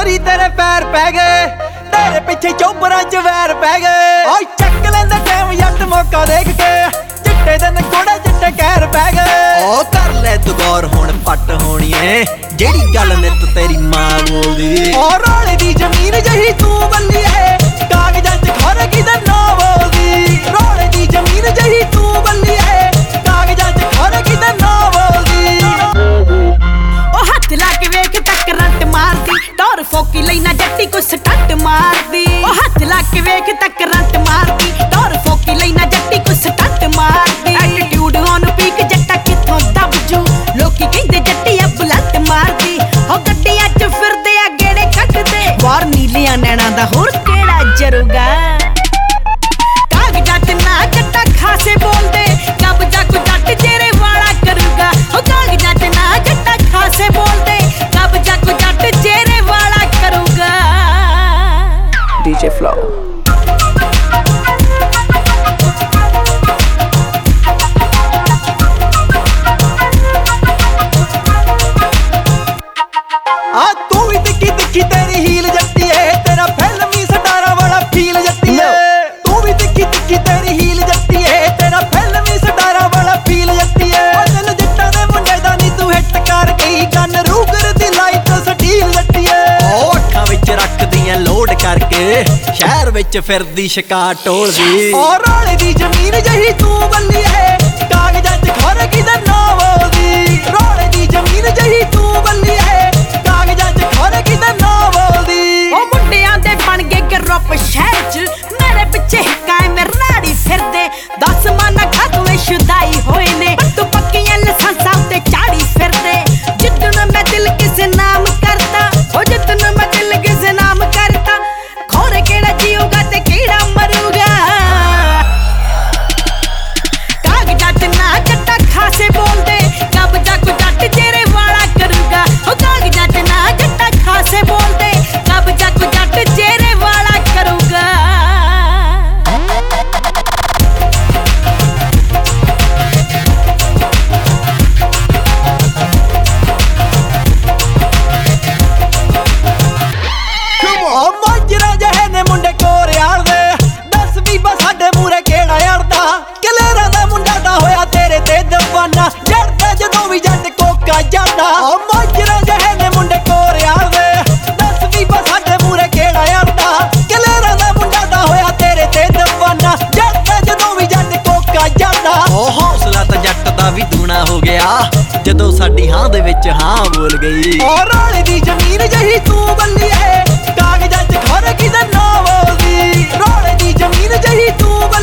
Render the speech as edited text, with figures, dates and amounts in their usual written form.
गोरी तेरे पैर पै गए, तेरे पिछे चौबरां च वैर पै गए। ओ चक लेंदा टाइम जट मौका देख के, चिट्टे दिन कोड़े चिट्टे कैर पै गए। ओ कर ले तू गौर हुण पट होनी है जेड़ी गल नित तेरी मां बोलदी। ओ रोले दी जमीन जही तू बल्ली है, कागजां च खर किदे ना बोलदी। रोले दी जमीन जही तू बल्ली है, कागजां च खर किदे ना बोलदी। ओ हथ ला के वेख तक करंट मारदी, टोर फोकी लेना जट्टी को स्टंट मारदी। ओ हथ ला के वेख तक करंट मारदी, टोर फोकी लेना जट्टी को स्टंट मारदी। एटीट्यूड ऑन पीक जट्टा किथों दब जू, लोकी कहंदे जट्टी आ बुलंट मारदी। ओ गड्डियां च फिरदे आ गेड़े कटदे, बाहर नीलियां नैना दा होर केड़ा जरूगा। कागजां च ना जट्टा खासे बोलदे, कब्जा को जट जेरे वाला करूगा। ओ कागजां च ना जट्टा खासे बोलदे, कब्जा को जट जेरे वाला करूगा। DJ Flow। तू भी दिखी दिखी तेरी हील जट्टी है, तेरा फिल्मी स्टारा वाला फील जट्टी है। तू भी दिखी दिखी तेरी हील जट्टी है, तेरा फिल्मी स्टारा वाला फील जट्टी है। दिल जट्टां दे मुंडे दा नी तू हिट कर गई, गन रूगर दी लाइट स्टील जट्टी है। ओ अखां विच रखदियां लोड करके, शहर विच फिरदी शिकार टोलदी। ओ रोले दी जमीन जही तू बल्ली है, कागजां च खर किदे ना बोलदी। रोले दी जमीन जही तू बल्ली है, कागजां च खर किदे ना बोलदी। ओ मुंडियां दे बन गए ग्रुप शहर च, मेरे पिछे हिकाए में राड़ी फिरदे। 10 माना खातूए शुदाई होए ने, तू पक्कियां लसांसां ते चाड़ी फिरदे। जिद्दन मैं दिल किसे नाम करता, ओ जिद्दन मैं दिल किसे नाम करता, खोरे केड़ा जीऊगा ते केड़ा मरूगा। कागजां च ना जट्टा खासे बोलदे, कब्जा को जट जेरे वाला करूगा। ओ कागजां च ना जट्टा खासे बोलदे, कब्जा को जट जेरे वाला करूगा। ओ माजरा जहे ने मुंडे कोरियाल दे, 10 बीबा साडे मूरे केड़ा अड़दा। कलेरा दा मुंडा दा होया तेरे ते दीवाना, जड़दा जदों भी जट कोका जांदा। ओ माजरा जहे ने मुंडे कोरियाल दे, 10 बीबा साडे मूरे केड़ा अड़दा। कलेरा दा मुंडा दा होया तेरे ते दीवाना, जड़दा जदों भी जट कोका जांदा। ओ हौसला तां जट दा भी दूना हो गया, जदों साडी हां दे विच हां बोल गई। ओ रोले दी जमीन जही तू बल्ली है, कागजां च खर किदे ना बोलदी। रोले दी जमीन जही तू